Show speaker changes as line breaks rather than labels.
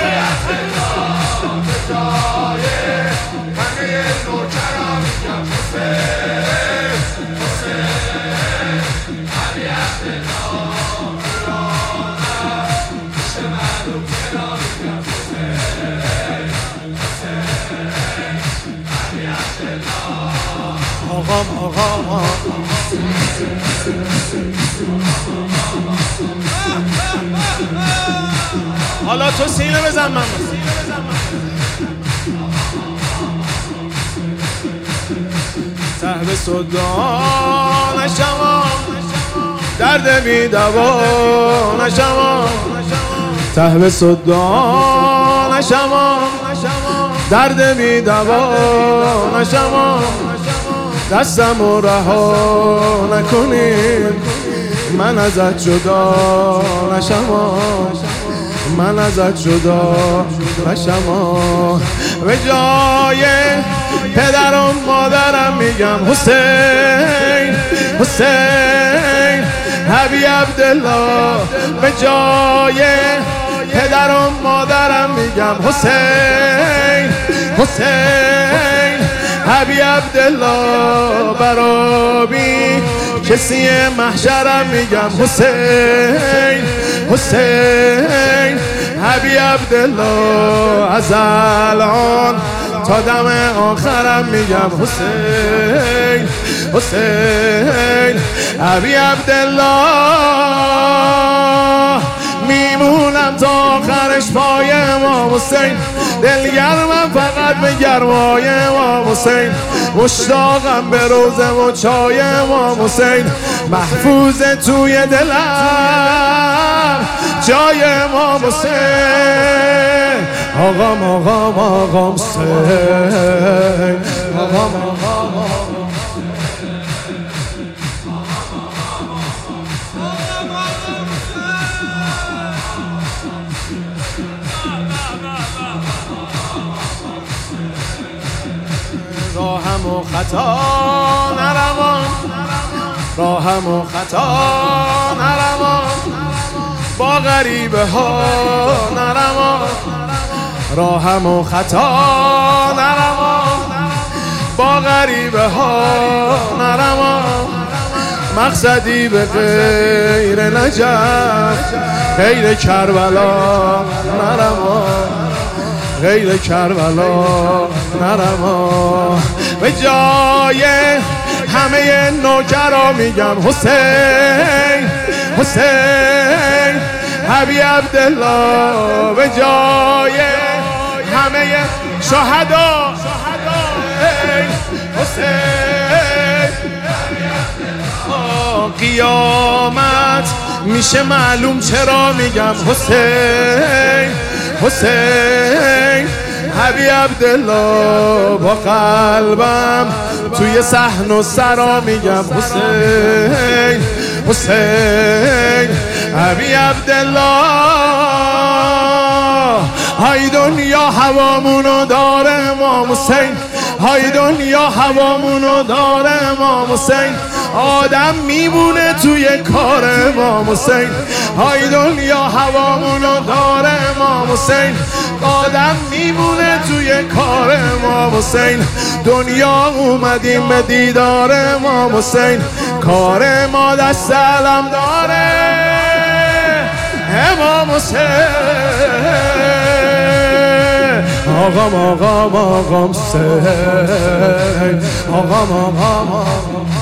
حالا تو سینه بزن من ته صدا نشما درد بی دوا نشما ته صدا نشما درد بی دوا نشما دستمو رها نکنین من ازت جدا نشما من ازت جدا نشما به جای پدر و مادرم میگم حسین حسین حبیب عبدالله به جای پدر و مادرم میگم حسین حسین حبیب عبدالله برابی کسی محشرم میگم حسین حسین حبیب عبدالله از الان تا دم آخرم میگم حسین حسین حبیب عبدالله میمونم تا آخرش پای امام حسین دلگرمم فقط به گرمای امام حسین مشتاقم به روزه و چای امام حسین محفوظه توی دلم جای امام حسین آقام آقام آقام حسین آقام آقام راهم و خطا نروان راهم و خطا نروان با غریبه ها نروان راهم و خطا نروان با غریبه ها نروان مقصدی به غیر نجف غیر کربلا نروان غیر کربلا نرما به جای همه نوکرا میگم حسین حسین حبیب عبدالله به جای همه شهدا حسین قیامت میشه معلوم چرا میگم حسین حسین حبیب عبدالله با قلبم توی صحن و سرا میگم حسین حسین حبیب عبدالله های دنیا هوامونو داره امام حسین های دنیا هوامونو داره امام حسین آدم میمونه توی کار امام حسین های دنیا هوامونو داره امام حسین آدم میمونه توی کار امام حسین دنیا اومدیم به دیدار امام حسین کار ما دست علم داره امام حسین آقام آقام آقام حسین آقام آقام آقام